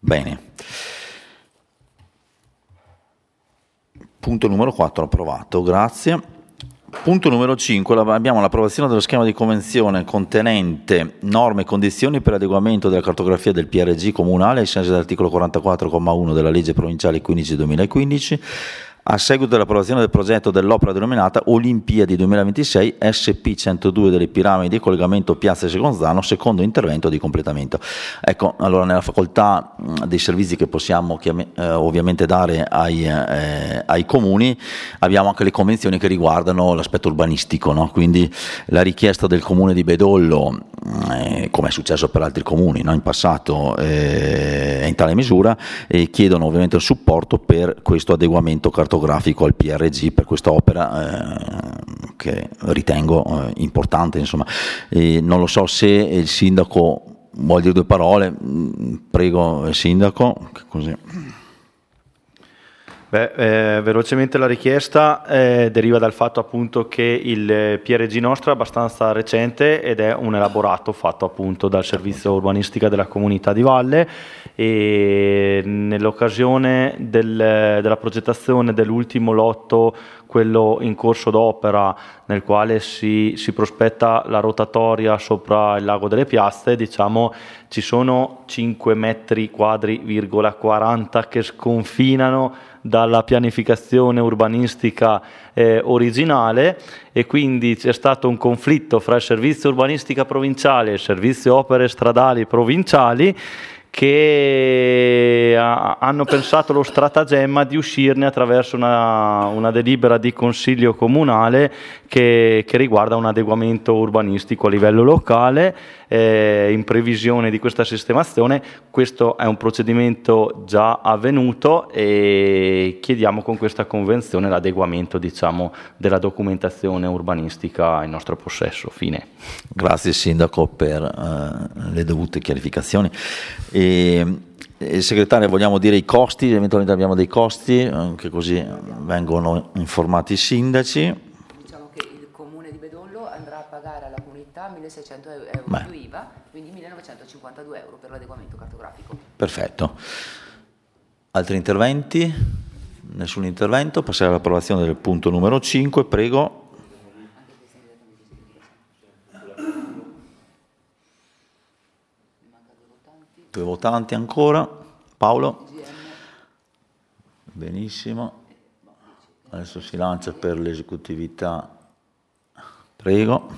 Bene. Punto numero 4 approvato, grazie. Punto numero 5, abbiamo l'approvazione dello schema di convenzione contenente norme e condizioni per adeguamento della cartografia del PRG comunale ai sensi dell'articolo 44,1 della legge provinciale 15/2015 a seguito dell'approvazione del progetto dell'opera denominata Olimpiadi 2026 SP102 delle Piramidi, collegamento Piazza Seconzano, secondo intervento di completamento. Ecco, allora nella facoltà dei servizi che possiamo ovviamente dare ai comuni abbiamo anche le convenzioni che riguardano l'aspetto urbanistico, no? Quindi la richiesta del comune di Bedollo, come è successo per altri comuni, no? In passato, è in tale misura, e chiedono ovviamente il supporto per questo adeguamento cartografico al PRG per questa opera che ritengo importante, insomma. Non lo so se il sindaco vuol dire due parole. Prego, sindaco, così. Velocemente la richiesta deriva dal fatto appunto che il PRG nostro è abbastanza recente ed è un elaborato fatto appunto dal servizio urbanistica della comunità di Valle, e nell'occasione della progettazione dell'ultimo lotto, quello in corso d'opera, nel quale si prospetta la rotatoria sopra il lago delle Piazze, diciamo ci sono 5 metri quadri,40 che sconfinano dalla pianificazione urbanistica originale, e quindi c'è stato un conflitto fra il servizio urbanistica provinciale e il servizio opere stradali provinciali, che hanno pensato lo stratagemma di uscirne attraverso una delibera di consiglio comunale che riguarda un adeguamento urbanistico a livello locale, in previsione di questa sistemazione. Questo è un procedimento già avvenuto e chiediamo con questa convenzione l'adeguamento, diciamo, della documentazione urbanistica in nostro possesso. Fine. Grazie sindaco per le dovute chiarificazioni. Segretario, vogliamo dire i costi? Eventualmente abbiamo dei costi, che così vengono informati i sindaci. Diciamo che il comune di Bedollo andrà a pagare alla comunità 1.600 euro più IVA, quindi 1.952 euro per l'adeguamento cartografico. Perfetto. Altri interventi? Nessun intervento. Passerei all'approvazione del punto numero 5, prego. Due votanti ancora. Paolo? Benissimo. Adesso si lancia per l'esecutività. Prego.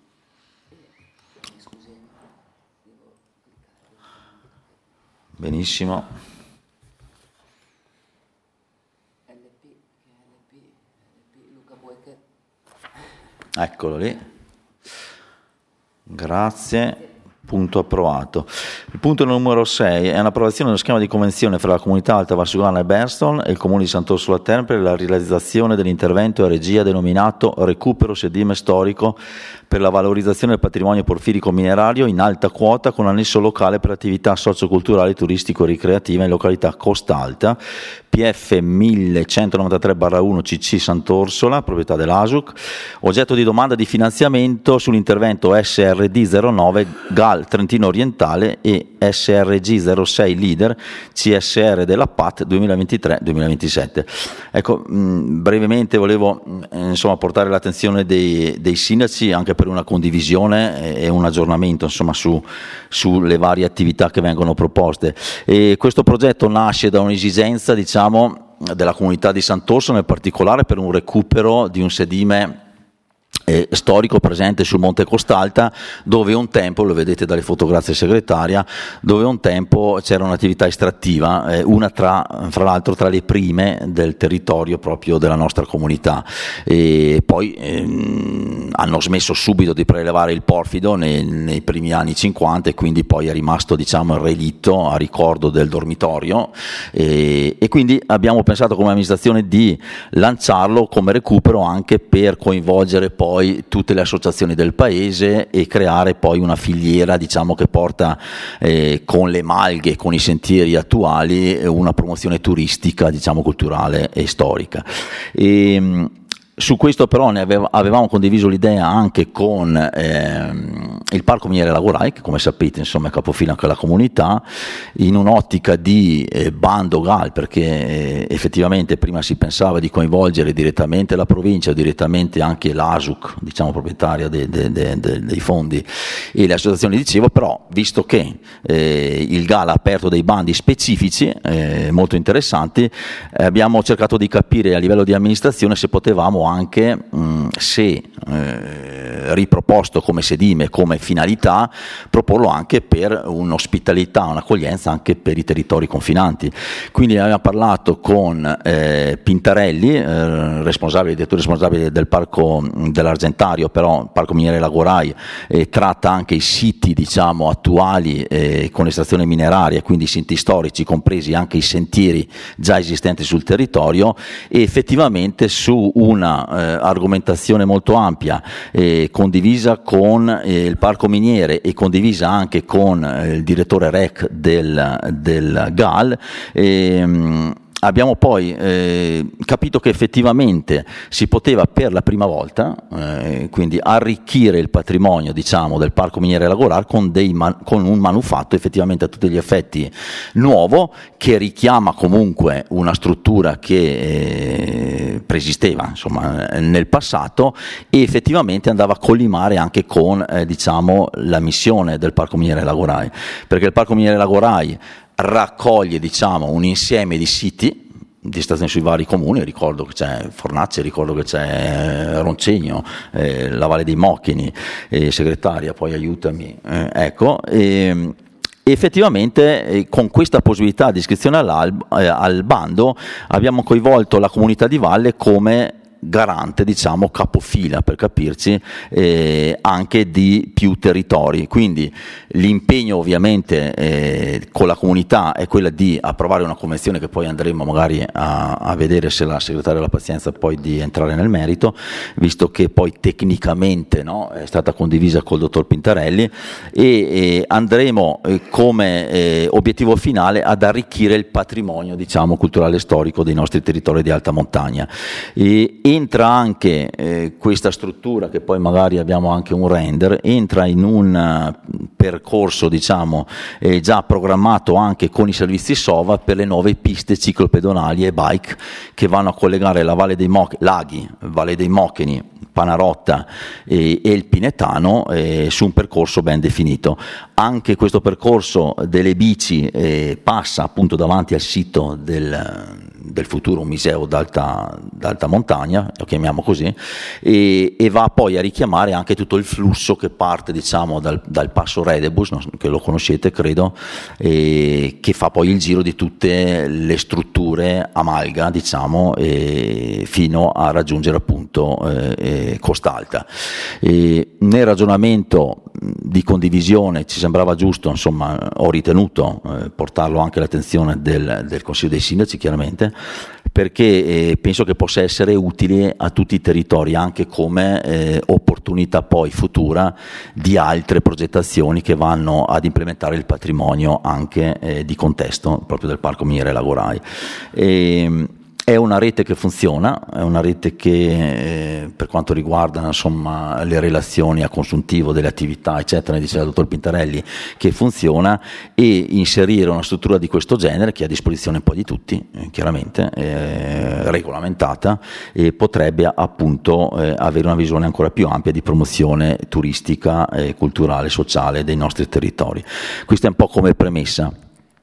Benissimo. Eccolo lì. Grazie. Punto approvato. Il punto numero 6 è un'approvazione dello schema di convenzione fra la comunità Alta Valsugana e Berston e il comune di Sant'Orsola Terme per la realizzazione dell'intervento a regia denominato Recupero sedime storico per la valorizzazione del patrimonio porfirico minerario in alta quota con annesso locale per attività socioculturali, turistico-ricreative in località Costa Alta, PF 1193/1 CC Sant'Orsola, proprietà dell'ASUC, oggetto di domanda di finanziamento sull'intervento SRD 09 GAL Trentino Orientale e SRG 06 Leader CSR della PAT 2023-2027. Ecco, brevemente volevo portare l'attenzione dei sindaci anche per una condivisione e un aggiornamento sulle varie attività che vengono proposte. E questo progetto nasce da un'esigenza, della comunità di Sant'Orsola, in particolare per un recupero di un sedime storico presente sul Monte Costalta, dove un tempo, lo vedete dalle fotografie segretaria, dove un tempo c'era un'attività estrattiva, una fra l'altro tra le prime del territorio proprio della nostra comunità, e poi hanno smesso subito di prelevare il porfido nei primi anni 50 e quindi poi è rimasto il relitto a ricordo del dormitorio, e quindi abbiamo pensato come amministrazione di lanciarlo come recupero anche per coinvolgere poi tutte le associazioni del paese e creare poi una filiera che porta con le malghe, con i sentieri attuali, una promozione turistica culturale e storica. Su questo però avevamo condiviso l'idea anche con il Parco Miniere Lagorai, che come sapete insomma è capofila anche la comunità, in un'ottica di bando GAL, perché effettivamente prima si pensava di coinvolgere direttamente la provincia o direttamente anche l'ASUC, diciamo proprietaria dei fondi, e le associazioni, dicevo, però visto che il GAL ha aperto dei bandi specifici molto interessanti, abbiamo cercato di capire a livello di amministrazione se potevamo anche, se riproposto come sedime, come finalità, proporlo anche per un'ospitalità, un'accoglienza anche per i territori confinanti. Quindi abbiamo parlato con Pintarelli, direttore responsabile del Parco dell'Argentario, però il Parco Miniere Lagorai tratta anche i siti, diciamo, attuali con estrazione mineraria, quindi i siti storici, compresi anche i sentieri già esistenti sul territorio, e effettivamente su una argomentazione molto ampia condivisa con il Parco Miniere e condivisa anche con il direttore REC del GAL, abbiamo poi capito che effettivamente si poteva per la prima volta quindi arricchire il patrimonio, diciamo, del Parco Miniere Lagorai con un manufatto effettivamente a tutti gli effetti nuovo, che richiama comunque una struttura che preesisteva insomma nel passato, e effettivamente andava a collimare anche con diciamo la missione del Parco Miniere Lagorai, perché il Parco Miniere Lagorai raccoglie, diciamo, un insieme di siti di stazioni sui vari comuni. Ricordo che c'è Fornace, ricordo che c'è Roncegno, la Valle dei Mocchini, Segretaria, poi aiutami, ecco. Effettivamente con questa possibilità di iscrizione al bando abbiamo coinvolto la comunità di valle come garante, diciamo capofila per capirci, anche di più territori. Quindi l'impegno ovviamente con la comunità è quella di approvare una convenzione che poi andremo magari a vedere se la segretaria ha la pazienza poi di entrare nel merito, visto che poi tecnicamente, no, è stata condivisa col dottor Pintarelli, e andremo come obiettivo finale ad arricchire il patrimonio, diciamo, culturale e storico dei nostri territori di alta montagna. Entra anche questa struttura, che poi magari abbiamo anche un render, entra in un percorso, diciamo, già programmato anche con i servizi SOVA per le nuove piste ciclopedonali e bike che vanno a collegare la Valle dei Laghi, Valle dei Mocchini, Panarotta e il Pinetano su un percorso ben definito. Anche questo percorso delle bici passa appunto davanti al sito del futuro museo d'alta montagna, lo chiamiamo così, e va poi a richiamare anche tutto il flusso che parte, diciamo, dal passo Redebus, che lo conoscete credo, che fa poi il giro di tutte le strutture a Malga, diciamo, fino a raggiungere appunto Costalta. Nel ragionamento di condivisione ci sembrava giusto, insomma, ho ritenuto portarlo anche all'attenzione del Consiglio dei Sindaci, chiaramente, perché penso che possa essere utile a tutti i territori, anche come opportunità poi futura di altre progettazioni che vanno ad implementare il patrimonio anche di contesto proprio del Parco Miniere Lagorai. È una rete che funziona, è una rete che per quanto riguarda, insomma, le relazioni a consuntivo delle attività eccetera, diceva il dottor Pintarelli, che funziona, e inserire una struttura di questo genere, che è a disposizione poi di tutti, chiaramente regolamentata, e potrebbe appunto avere una visione ancora più ampia di promozione turistica, culturale, sociale dei nostri territori. Questa è un po' come premessa.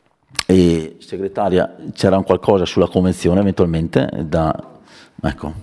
E segretaria, c'era un qualcosa sulla convenzione eventualmente ecco.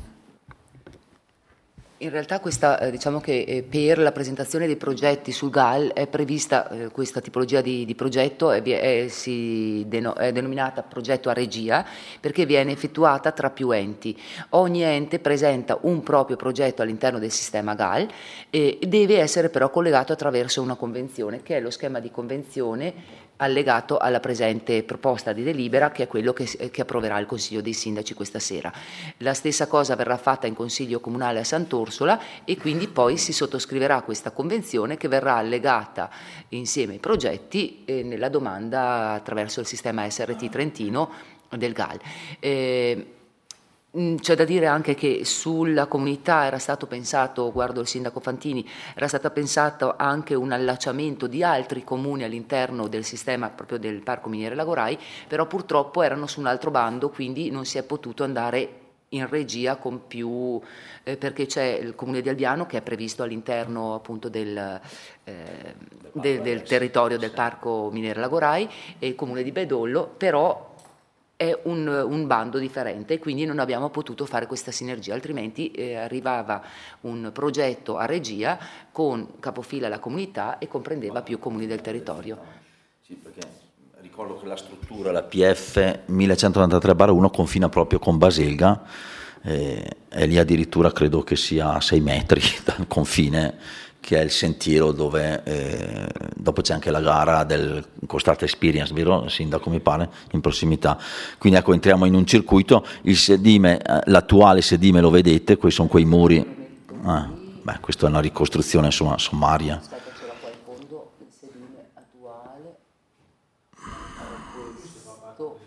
In realtà questa, diciamo che per la presentazione dei progetti sul GAL è prevista questa tipologia di progetto, è denominata progetto a regia, perché viene effettuata tra più enti. Ogni ente presenta un proprio progetto all'interno del sistema GAL e deve essere però collegato attraverso una convenzione, che è lo schema di convenzione allegato alla presente proposta di delibera, che è quello che approverà il Consiglio dei Sindaci questa sera. La stessa cosa verrà fatta in Consiglio Comunale a Sant'Orsola, e quindi poi si sottoscriverà questa convenzione, che verrà allegata insieme ai progetti nella domanda attraverso il sistema SRT Trentino del GAL. C'è da dire anche che sulla comunità era stato pensato, guardo il sindaco Fantini, era stato pensato anche un allacciamento di altri comuni all'interno del sistema proprio del Parco Miniere Lagorai, però purtroppo erano su un altro bando, quindi non si è potuto andare in regia con più, perché c'è il comune di Albiano che è previsto all'interno appunto del territorio del Parco Miniere Lagorai e il comune di Bedollo, però è un bando differente e quindi non abbiamo potuto fare questa sinergia, altrimenti arrivava un progetto a regia con capofila la comunità e comprendeva più comuni del territorio. Sì, perché ricordo che la struttura, la PF 1193/1 confina proprio con Baselga, e lì addirittura credo che sia a 6 metri dal confine, che è il sentiero dove dopo c'è anche la gara del Coast Experience, vero sindaco, mi pare, in prossimità. Quindi ecco, entriamo in un circuito, il sedime, l'attuale sedime lo vedete, questi sono quei muri, questa è una ricostruzione insomma sommaria. Aspetta, c'era qua in fondo il sedime attuale, questo,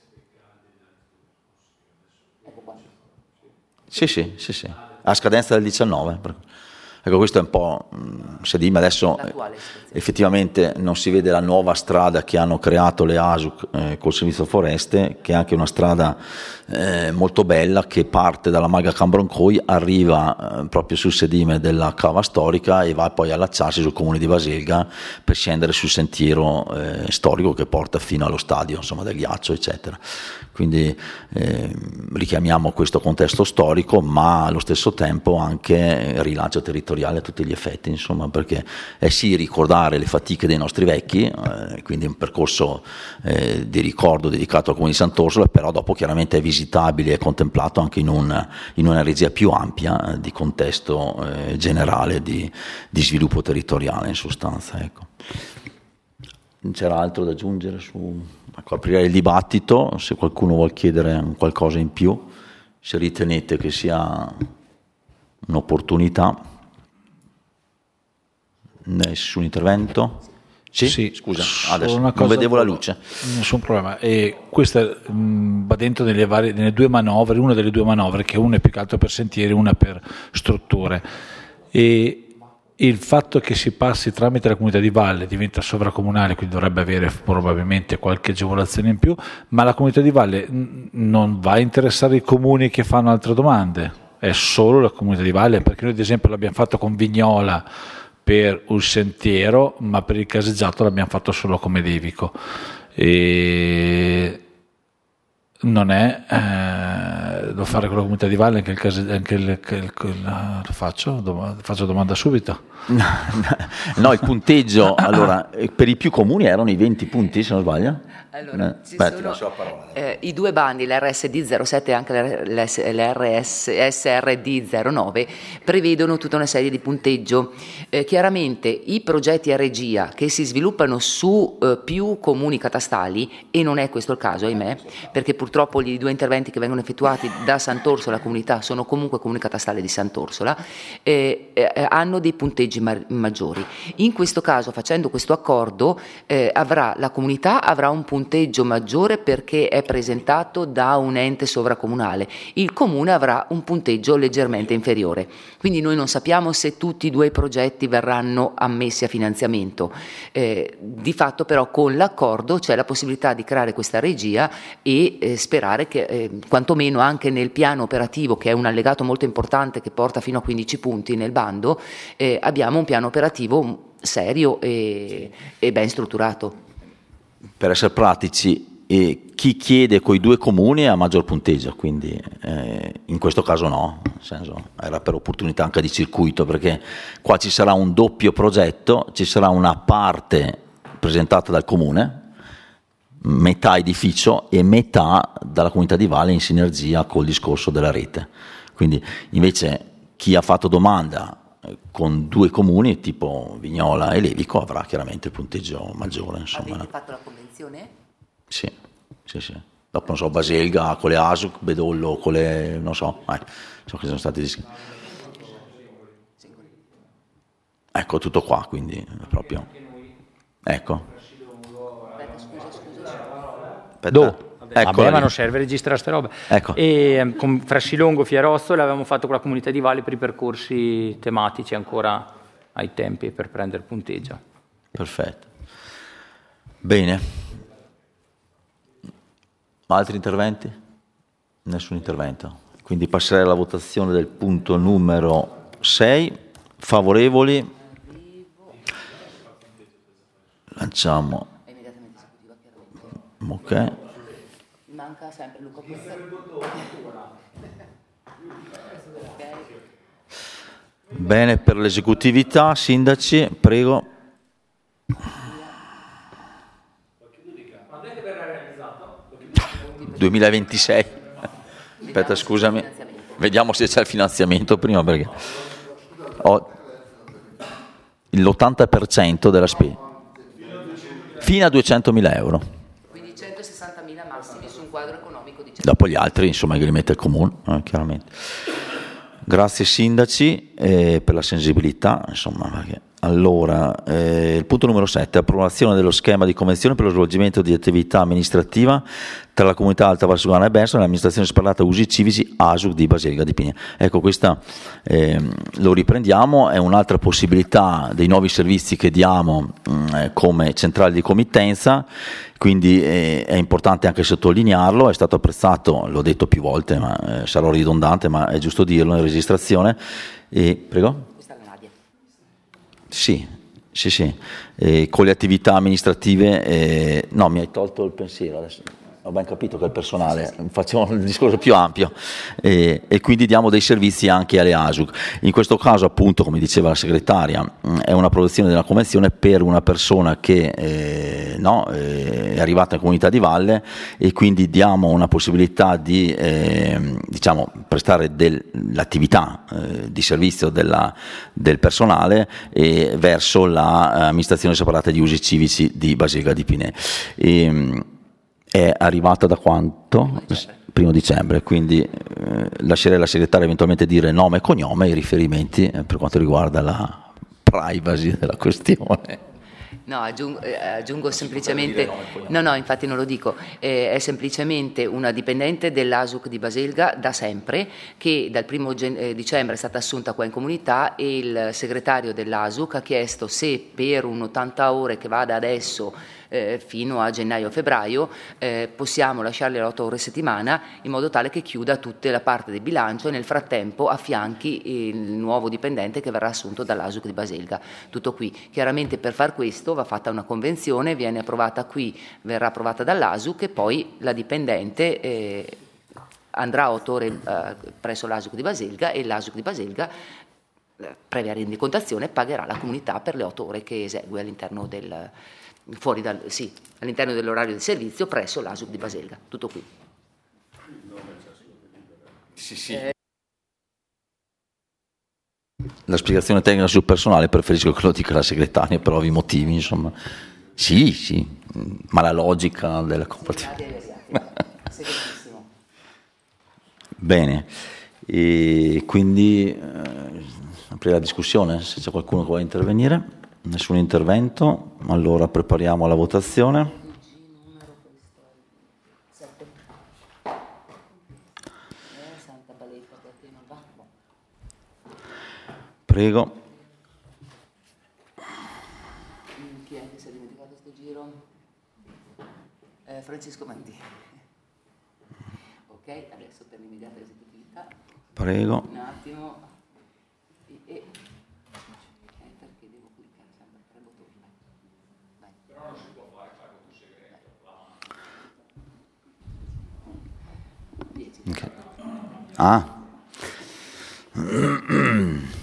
ecco qua. Sì, a scadenza del 19. Ecco, questo è un po' sedime, adesso effettivamente non si vede la nuova strada che hanno creato le ASUC col servizio foreste, che è anche una strada molto bella, che parte dalla Maga Cambroncoi, arriva proprio sul sedime della cava storica e va poi a allacciarsi sul comune di Baselga per scendere sul sentiero storico che porta fino allo stadio, insomma, del ghiaccio, eccetera. Quindi richiamiamo questo contesto storico, ma allo stesso tempo anche rilancio territoriale a tutti gli effetti, insomma, perché è sì ricordare le fatiche dei nostri vecchi, quindi un percorso di ricordo dedicato al comune di Sant'Orsola, però dopo chiaramente è visitabile e contemplato anche in una regia più ampia di contesto generale di sviluppo territoriale, in sostanza, ecco. Non c'era altro da aggiungere ecco, aprire il dibattito, se qualcuno vuol chiedere qualcosa in più, se ritenete che sia un'opportunità. Nessun intervento? Sì, scusa, adesso non vedevo la luce. Nessun problema. E questa va dentro nelle due manovre, una delle due manovre, che una è più che altro per sentieri, una per strutture. E il fatto che si passi tramite la comunità di valle diventa sovracomunale, quindi dovrebbe avere probabilmente qualche agevolazione in più, ma la comunità di valle non va a interessare i comuni che fanno altre domande, è solo la comunità di valle, perché noi ad esempio l'abbiamo fatto con Vignola per un sentiero, ma per il caseggiato l'abbiamo fatto solo come Devico, e non è devo fare con la comunità di valle lo faccio domanda subito. No, il punteggio allora per i più comuni erano i 20 punti, se non sbaglio. Allora, i due bandi, l'RSD 07 e anche l'SRD 09, prevedono tutta una serie di punteggio. Chiaramente i progetti a regia che si sviluppano su più comuni catastali, e non è questo il caso, ahimè, perché purtroppo i due interventi che vengono effettuati da Sant'Orsola comunità sono comunque comuni catastali di Sant'Orsola, hanno dei punteggi maggiori. In questo caso, facendo questo accordo, la comunità avrà un punteggio maggiore perché è presentato da un ente sovracomunale, il comune avrà un punteggio leggermente inferiore, quindi noi non sappiamo se tutti i due progetti verranno ammessi a finanziamento. Di fatto però con l'accordo c'è la possibilità di creare questa regia e sperare che quantomeno anche nel piano operativo, che è un allegato molto importante che porta fino a 15 punti nel bando, abbiamo un piano operativo serio e ben strutturato. Per essere pratici, chi chiede coi due comuni ha maggior punteggio, quindi in questo caso no, nel senso, era per opportunità anche di circuito, perché qua ci sarà un doppio progetto, ci sarà una parte presentata dal comune, metà edificio e metà dalla comunità di valle in sinergia col discorso della rete. Quindi invece chi ha fatto domanda con due comuni tipo Vignola e Levico avrà chiaramente il punteggio maggiore, insomma. Avete fatto la convenzione? Sì. Dopo non so, Baselga con le ASUC, Bedollo con le, non so, so che sono stati ecco tutto qua, quindi proprio ecco. Scusa. Aspetta. Vabbè, ma non serve registrare ste robe. Ecco. E con Frassilongo, Fierostole avevamo fatto con la Comunità di Valle per i percorsi tematici ancora ai tempi per prendere punteggio. Perfetto. Bene. Altri interventi? Nessun intervento. Quindi passerei alla votazione del punto numero 6. Favorevoli? Lanciamo. Ok. Manca sempre Luca Bene, per l'esecutività, sindaci, prego. Quando è che verrà realizzato? 2026. Aspetta, scusami. Vediamo se c'è il finanziamento prima, perché ho l'80% della spesa. Fino a 200.000 euro. Quindi 160.000 massimi su un quadro economico di 100. Dopo gli altri, insomma, che li mette il comune, chiaramente. Grazie sindaci per la sensibilità, insomma, perché... Allora, il punto numero 7, approvazione dello schema di convenzione per lo svolgimento di attività amministrativa tra la comunità Alta Valsugana e Berso e l'amministrazione separata usi civici ASUC di Baselga di Pigna. Ecco, questa lo riprendiamo, è un'altra possibilità dei nuovi servizi che diamo come centrale di committenza, quindi è importante anche sottolinearlo, è stato apprezzato, l'ho detto più volte, ma sarò ridondante, ma è giusto dirlo in registrazione. Prego? Sì. Con le attività amministrative, no, mi hai tolto il pensiero adesso. Ho ben capito che è il personale, facciamo un discorso più ampio e quindi diamo dei servizi anche alle ASUC. In questo caso, appunto, come diceva la segretaria, è un'approvazione della convenzione per una persona che è arrivata in Comunità di Valle e quindi diamo una possibilità di prestare l'attività di servizio del personale verso l'amministrazione separata di usi civici di Baselga di Pinè. È arrivata da quanto? 1 dicembre, quindi lascerei alla segretaria eventualmente dire nome e cognome e i riferimenti per quanto riguarda la privacy della questione. No, aggiungo semplicemente, no, infatti non lo dico, è semplicemente una dipendente dell'ASUC di Baselga da sempre, che dal 1 dicembre è stata assunta qua in comunità e il segretario dell'ASUC ha chiesto se per un 80 ore che vada adesso fino a gennaio-febbraio possiamo lasciarle 8 ore a settimana in modo tale che chiuda tutta la parte del bilancio e nel frattempo affianchi il nuovo dipendente che verrà assunto dall'ASUC di Baselga. Tutto qui. Chiaramente per far questo va fatta una convenzione, viene approvata qui, verrà approvata dall'ASUC e poi la dipendente andrà 8 ore presso l'ASUC di Baselga e l'ASUC di Baselga previa rendicontazione pagherà la comunità per le 8 ore che esegue all'interno all'interno dell'orario di servizio presso l'ASUC di Baselga. Tutto qui. Sì. La spiegazione tecnica sul personale preferisco che lo dica la segretaria per ovvi motivi, insomma. Sì, ma la logica della compatibilità. Bene, e quindi aprire la discussione, se c'è qualcuno che vuole intervenire. Nessun intervento, allora prepariamo la votazione. Prego. Chi è che si è dimenticato sto giro? Francesco Mandi. Ok, adesso per l'immediata esecutività. Prego. Un attimo. Perché devo cliccare sempre 3 bottoni? Vai. Però non si può fare con segreto. 10. Okay.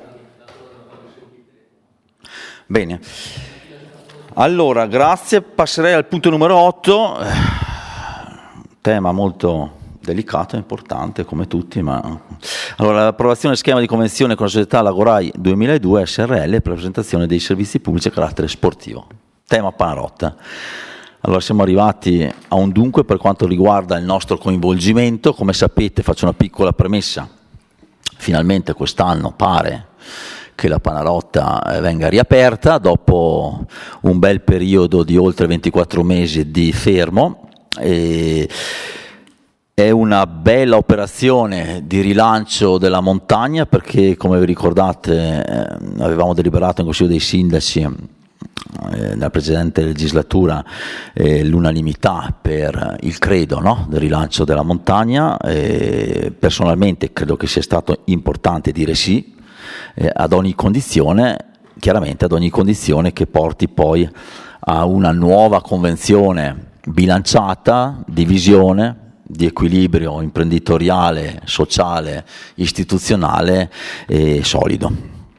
Bene. Allora, grazie. Passerei al punto numero 8. Tema molto delicato e importante come tutti, ma allora l'approvazione del schema di convenzione con la società Lagorai 2002 SRL per la presentazione dei servizi pubblici a carattere sportivo. Tema Panarotta. Allora siamo arrivati a un dunque per quanto riguarda il nostro coinvolgimento. Come sapete, faccio una piccola premessa, finalmente quest'anno pare che la Panarotta venga riaperta dopo un bel periodo di oltre 24 mesi di fermo. È una bella operazione di rilancio della montagna, perché, come vi ricordate, avevamo deliberato in Consiglio dei Sindaci nella precedente legislatura l'unanimità per il credo, no? Del rilancio della montagna. Personalmente credo che sia stato importante dire sì ad ogni condizione, chiaramente ad ogni condizione che porti poi a una nuova convenzione bilanciata, di visione, di equilibrio imprenditoriale, sociale, istituzionale e solido.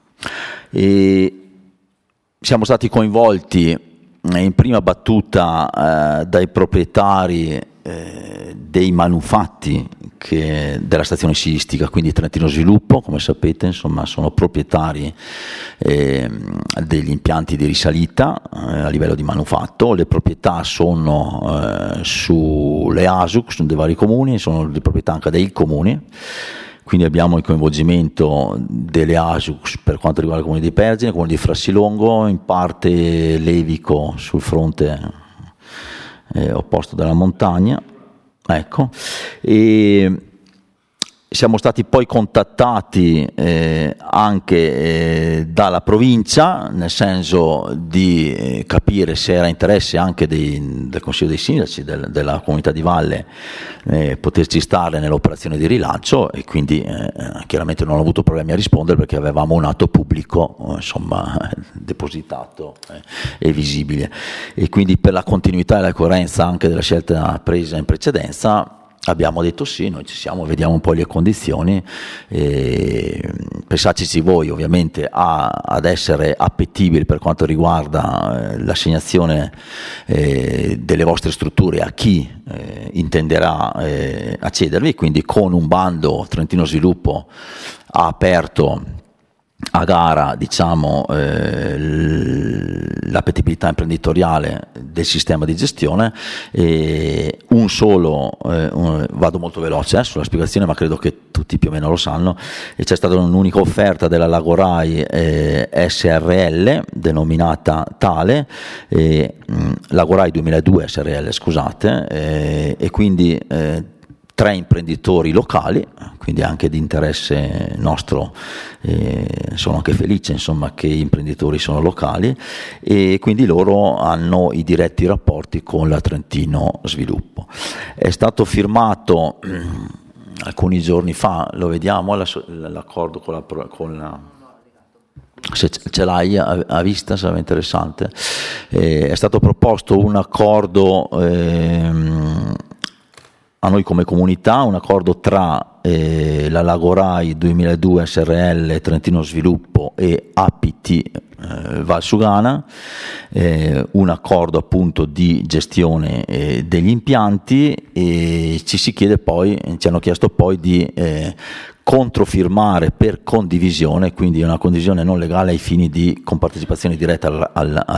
Siamo stati coinvolti in prima battuta dai proprietari dei manufatti della stazione sciistica, quindi Trentino Sviluppo, come sapete, insomma, sono proprietari degli impianti di risalita a livello di manufatto. Le proprietà sono sulle ASUC dei vari comuni, sono di proprietà anche dei comuni. Quindi abbiamo il coinvolgimento delle ASUC per quanto riguarda il comune di Pergine, il comune di Frassilongo, in parte Levico sul fronte opposto della montagna. Ecco. E siamo stati poi contattati anche dalla provincia, nel senso di capire se era interesse anche del Consiglio dei Sindaci, della comunità di Valle, poterci stare nell'operazione di rilancio, e quindi chiaramente non ho avuto problemi a rispondere, perché avevamo un atto pubblico depositato e visibile, e quindi per la continuità e la coerenza anche della scelta presa in precedenza abbiamo detto sì, noi ci siamo, vediamo un po' le condizioni, pensateci voi ovviamente ad essere appetibili per quanto riguarda l'assegnazione delle vostre strutture a chi intenderà accedervi, quindi con un bando Trentino Sviluppo ha aperto a gara, diciamo, l'appetibilità imprenditoriale del sistema di gestione. Vado molto veloce sulla spiegazione, ma credo che tutti più o meno lo sanno, e c'è stata un'unica offerta della Lagorai SRL, denominata tale, Lagorai 2002 SRL, scusate, e quindi 3 imprenditori locali, quindi anche di interesse nostro, sono anche felice insomma che gli imprenditori sono locali, e quindi loro hanno i diretti rapporti con la Trentino Sviluppo. È stato firmato alcuni giorni fa, lo vediamo, l'accordo con la se ce l'hai a vista sarebbe interessante. È stato proposto un accordo a noi come comunità, un accordo tra la Lagorai 2002 SRL Trentino Sviluppo e APT Valsugana, un accordo appunto di gestione degli impianti, e ci hanno chiesto poi di controfirmare per condivisione, quindi una condivisione non legale ai fini di compartecipazione diretta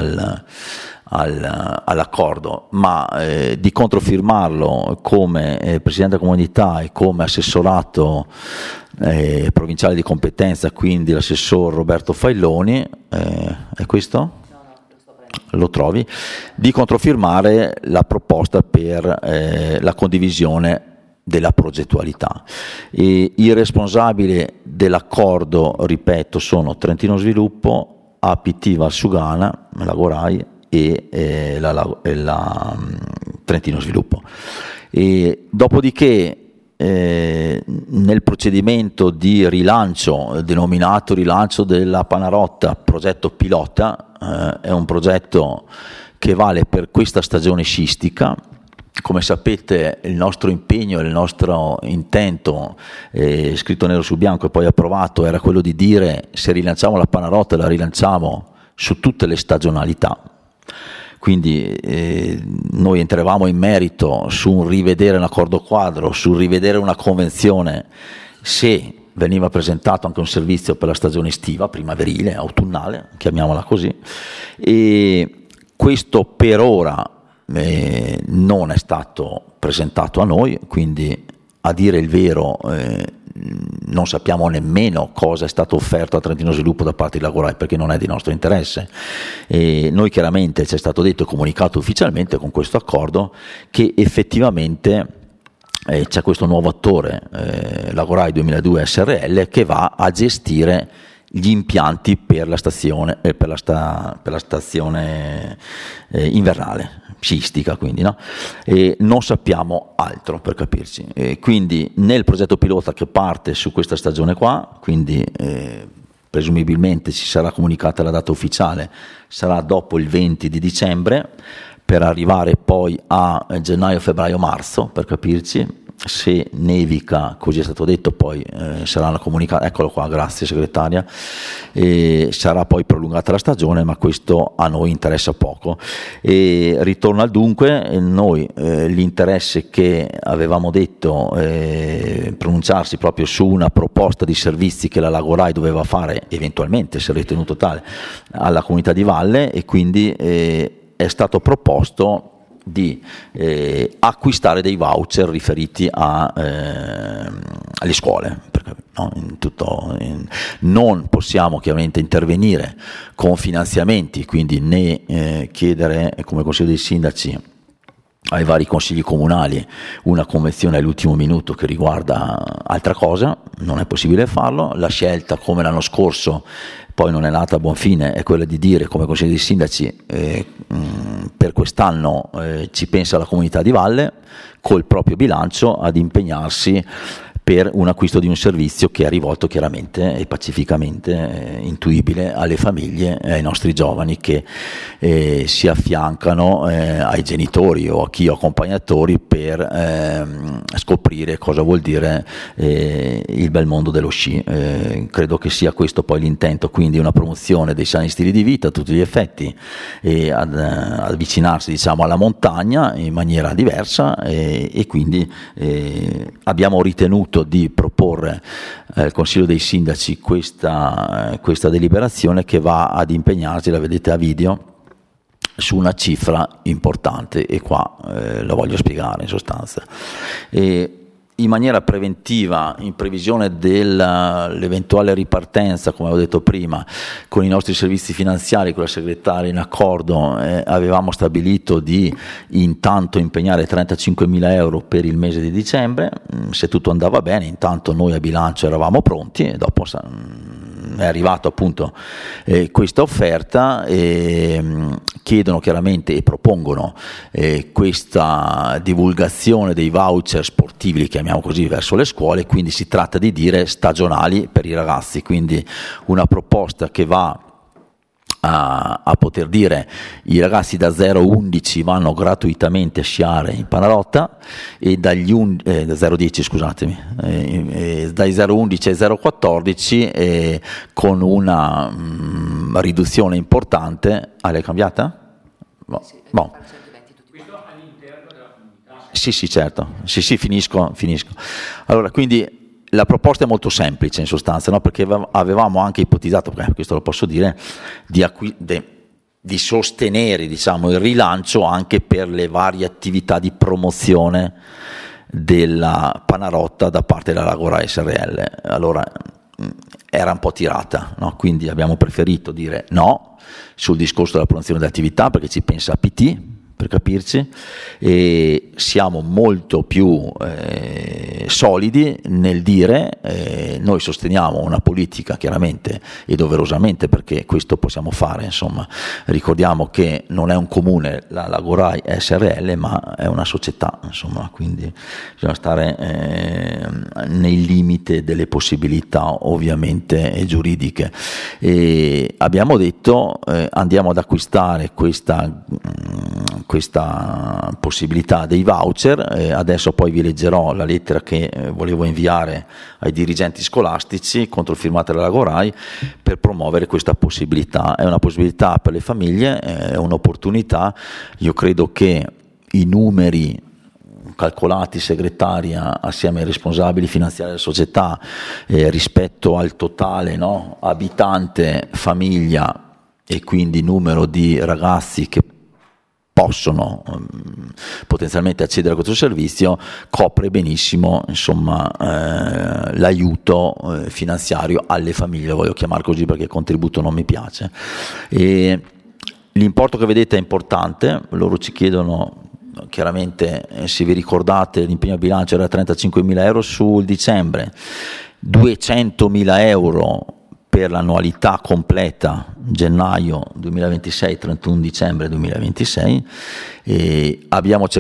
all'accordo, ma di controfirmarlo come presidente della comunità e come assessorato provinciale di competenza, quindi l'assessor Roberto Failloni, è questo? Lo trovi? Di controfirmare la proposta per la condivisione della progettualità. E il responsabile dell'accordo, ripeto, sono Trentino Sviluppo, APT Valsugana, Lagorai e la Trentino Sviluppo. E dopodiché nel procedimento di rilancio, denominato rilancio della Panarotta, progetto pilota, è un progetto che vale per questa stagione sciistica. Come sapete, il nostro impegno e il nostro intento, scritto nero su bianco e poi approvato, era quello di dire: se rilanciamo la Panarotta la rilanciamo su tutte le stagionalità. Quindi noi entravamo in merito su un rivedere un accordo quadro, su rivedere una convenzione, se veniva presentato anche un servizio per la stagione estiva, primaverile, autunnale, chiamiamola così, e questo per ora non è stato presentato a noi, quindi a dire il vero non sappiamo nemmeno cosa è stato offerto a Trentino Sviluppo da parte di Lagorai, perché non è di nostro interesse. E noi chiaramente ci è stato detto e comunicato ufficialmente con questo accordo che effettivamente c'è questo nuovo attore, Lagorai 2002 SRL, che va a gestire gli impianti per la stazione, invernale, sciistica, quindi, no? E non sappiamo altro, per capirci. E quindi nel progetto pilota che parte su questa stagione qua, quindi presumibilmente ci sarà comunicata la data ufficiale, sarà dopo il 20 di dicembre, per arrivare poi a gennaio, febbraio, marzo, per capirci. Se nevica, così è stato detto, poi saranno comunicate, eccolo qua, grazie segretaria, sarà poi prolungata la stagione, ma questo a noi interessa poco. E ritorno al dunque, noi l'interesse che avevamo detto pronunciarsi proprio su una proposta di servizi che la Lagorai doveva fare eventualmente, se ritenuto tale, alla comunità di valle, e quindi è stato proposto di acquistare dei voucher riferiti alle scuole, perché no, non possiamo chiaramente intervenire con finanziamenti, quindi né chiedere come Consiglio dei Sindaci ai vari consigli comunali una convenzione all'ultimo minuto che riguarda altra cosa, non è possibile farlo. La scelta, come l'anno scorso, poi non è nata a buon fine, è quella di dire come Consiglio dei Sindaci per quest'anno ci pensa la comunità di valle col proprio bilancio ad impegnarsi per un acquisto di un servizio che è rivolto chiaramente e pacificamente intuibile alle famiglie e ai nostri giovani che si affiancano ai genitori o a chi o accompagnatori per scoprire cosa vuol dire il bel mondo dello sci. Credo che sia questo poi l'intento, quindi una promozione dei sani stili di vita a tutti gli effetti, e ad avvicinarsi, diciamo, alla montagna in maniera diversa, e quindi abbiamo ritenuto di proporre al Consiglio dei Sindaci questa deliberazione che va ad impegnarsi, la vedete a video, su una cifra importante, e qua lo voglio spiegare in sostanza. In maniera preventiva, in previsione dell'eventuale ripartenza, come avevo detto prima, con i nostri servizi finanziari, con la segretaria in accordo, avevamo stabilito di intanto impegnare 35.000 euro per il mese di dicembre. Se tutto andava bene, intanto noi a bilancio eravamo pronti, e dopo è arrivato appunto questa offerta, chiedono chiaramente e propongono questa divulgazione dei voucher sportivi, li chiamiamo così, verso le scuole. Quindi si tratta di dire stagionali per i ragazzi, quindi una proposta che va a poter dire i ragazzi da 0 a 11 vanno gratuitamente a sciare in Panarotta, e da 0 a 10 scusatemi, dai 0 a 11 ai 0 a 14 con una riduzione importante. L'hai cambiata? Bon. Sì, certo. Sì, finisco. Allora, quindi la proposta è molto semplice in sostanza, no? Perché avevamo anche ipotizzato, questo lo posso dire, di sostenere, diciamo, il rilancio anche per le varie attività di promozione della Panarotta da parte della Lagorai SRL. Allora era un po' tirata, no? Quindi abbiamo preferito dire no sul discorso della promozione dell'attività, perché ci pensa PT, per capirci, e siamo molto più solidi nel dire noi sosteniamo una politica, chiaramente e doverosamente, perché questo possiamo fare, insomma. Ricordiamo che non è un comune la Lagorai SRL, ma è una società, insomma, quindi bisogna stare nei limiti delle possibilità ovviamente giuridiche. E abbiamo detto andiamo ad acquistare questa possibilità dei voucher. Adesso poi vi leggerò la lettera che volevo inviare ai dirigenti scolastici, controfirmata dalla Lagorai, per promuovere questa possibilità. È una possibilità per le famiglie, è un'opportunità. Io credo che i numeri calcolati, segretaria, assieme ai responsabili finanziari della società, rispetto al totale, no, abitante, famiglia, e quindi numero di ragazzi che possono potenzialmente accedere a questo servizio, copre benissimo l'aiuto finanziario alle famiglie, voglio chiamare così perché contributo non mi piace. E l'importo che vedete è importante, loro ci chiedono chiaramente, se vi ricordate, l'impegno a bilancio era 35.000 euro sul dicembre, 200.000 euro per l'annualità completa gennaio 2026, 31 dicembre 2026, e abbiamo